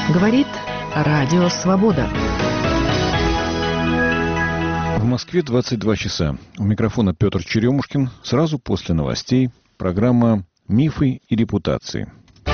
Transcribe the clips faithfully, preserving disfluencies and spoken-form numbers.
Говорит Радио Свобода. В Москве двадцать два часа. У микрофона Петр Черемушкин. Сразу после новостей программа «Мифы и репутации».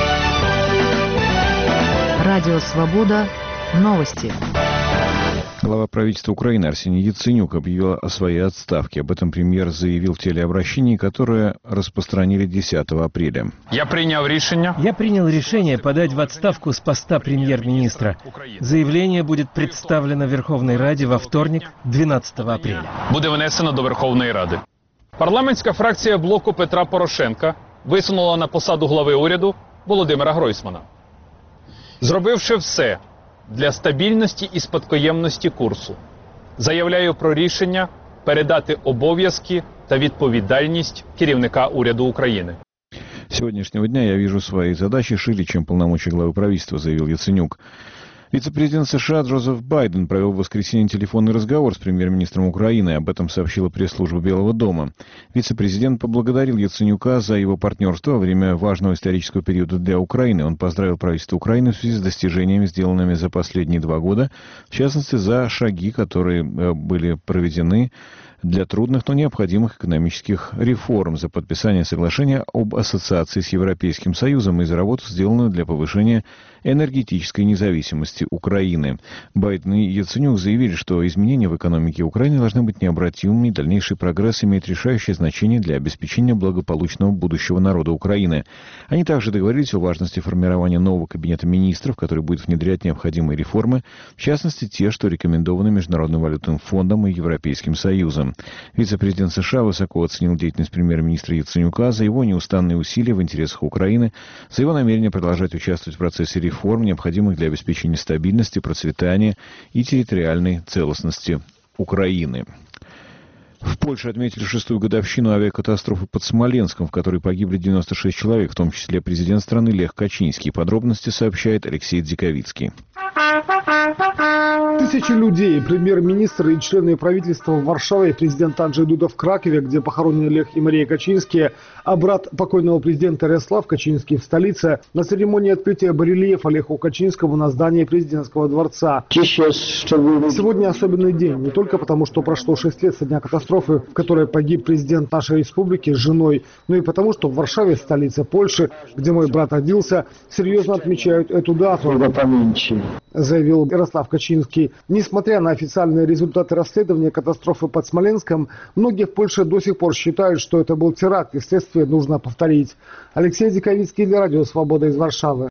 Радио Свобода. Новости. Глава правительства Украины Арсений Яценюк объявил о своей отставке. Об этом премьер заявил в телеобращении, которое распространили десятого апреля. Я принял решение. Я принял решение подать в отставку с поста премьер-министра. Заявление будет представлено Верховной Раде во вторник, двенадцатого апреля. Буде внесено до Верховної Ради. Парламентська фракція блоку Петра Порошенка висунула на посаду глави уряду Володимира Гройсмана. Зробивши все для стабільності і спадкоємності курсу, заявляю про рішення передати обов'язки та відповідальність керівника уряду України. С сегодняшнего дня я вижу свои задачи шире, чем полномочия главы правительства, заявил Яценюк. Вице-президент США Джозеф Байден провел в воскресенье телефонный разговор с премьер-министром Украины. Об этом сообщила пресс-служба Белого дома. Вице-президент поблагодарил Яценюка за его партнерство во время важного исторического периода для Украины. Он поздравил правительство Украины в связи с достижениями, сделанными за последние два года, в частности, за шаги, которые были проведены для трудных, но необходимых экономических реформ, за подписание соглашения об ассоциации с Европейским Союзом и за работу, сделанную для повышения энергетической независимости Украины. Байден и Яценюк заявили, что изменения в экономике Украины должны быть необратимыми, и дальнейший прогресс имеет решающее значение для обеспечения благополучного будущего народа Украины. Они также договорились о важности формирования нового кабинета министров, который будет внедрять необходимые реформы, в частности, те, что рекомендованы Международным валютным фондом и Европейским Союзом. Вице-президент США высоко оценил деятельность премьер-министра Яценюка за его неустанные усилия в интересах Украины, за его намерение продолжать участвовать в процессе реформ, необходимых для обеспечения стабильности, процветания и территориальной целостности Украины. В Польше отметили шестую годовщину авиакатастрофы под Смоленском, в которой погибли девяносто шесть человек, в том числе президент страны Лех Качинский. Подробности сообщает Алексей Дзиковицкий. Тысячи людей, премьер-министр и члены правительства в Варшаве, президент Анджей Дуда в Кракове, где похоронены Лех и Мария Качинские, а брат покойного президента Ярослав Качинский в столице, на церемонии открытия барельефа Леху Качинскому на здании президентского дворца. Сегодня особенный день, не только потому, что прошло шесть лет со дня катастрофы, в которой погиб президент нашей республики с женой, но и потому, что в Варшаве, столице Польши, где мой брат родился, серьезно отмечают эту дату, заявил Ярослав Качинский. Несмотря на официальные результаты расследования катастрофы под Смоленском, многие в Польше до сих пор считают, что это был теракт, и следствие нужно повторить. Алексей Диковицкий для Радио Свобода из Варшавы.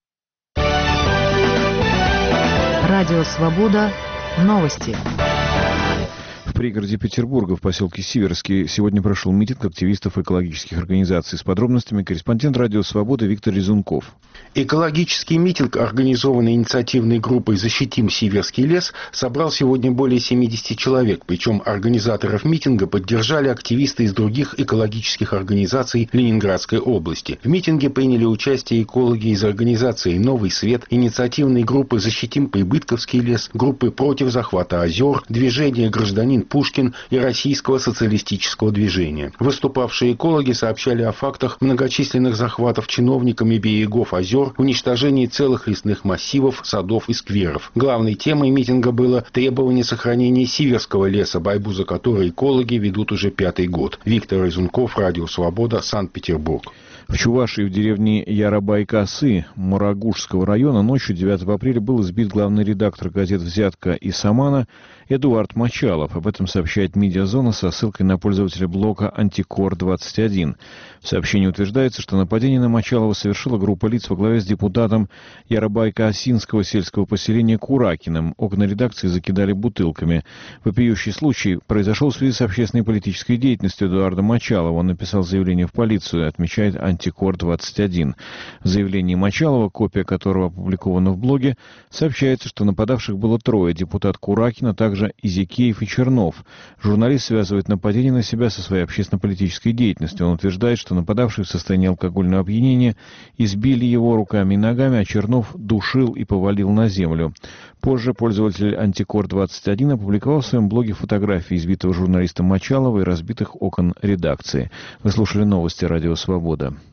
Радио Свобода. Новости. В пригороде Петербурга, в поселке Сиверский, сегодня прошел митинг активистов экологических организаций. С подробностями корреспондент Радио Свободы Виктор Резунков. Экологический митинг, организованный инициативной группой «Защитим Сиверский лес», собрал сегодня более семидесяти человек. Причем организаторов митинга поддержали активисты из других экологических организаций Ленинградской области. В митинге приняли участие экологи из организации «Новый свет», инициативной группы «Защитим Прибытковский лес», группы «Против захвата озер», движения «Гражданин Пушкин» и Российского социалистического движения. Выступавшие экологи сообщали о фактах многочисленных захватов чиновниками берегов озер, уничтожении целых лесных массивов, садов и скверов. Главной темой митинга было требование сохранения Сиверского леса, борьбу за который экологи ведут уже пятый год. Виктор Резунков, Радио Свобода, Санкт-Петербург. В Чувашии, в деревне Ярабайкасы Мурагушского района, ночью девятого апреля был избит главный редактор газет «Взятка» и «Самана» Эдуард Мочалов. Об этом сообщает «Медиазона» со ссылкой на пользователя блога «Антикор двадцать один». В сообщении утверждается, что нападение на Мочалова совершила группа лиц во главе с депутатом Ярабайка-Осинского сельского поселения Куракиным. Окна редакции закидали бутылками. Вопиющий случай произошел в связи с общественной и политической деятельностью Эдуарда Мочалова. Он написал заявление в полицию, отмечает «Антикор двадцать один». В заявлении Мочалова, копия которого опубликована в блоге, сообщается, что нападавших было трое: депутат Куракин, а также Изикеев и Чернов. Журналист связывает нападение на себя со своей общественно-политической деятельностью. Он утверждает, что нападавшие в состоянии алкогольного опьянения избили его руками и ногами, а Чернов душил и повалил на землю. Позже пользователь «Антикор двадцать один» опубликовал в своем блоге фотографии избитого журналиста Мочалова и разбитых окон редакции. Вы слушали новости Радио Свобода.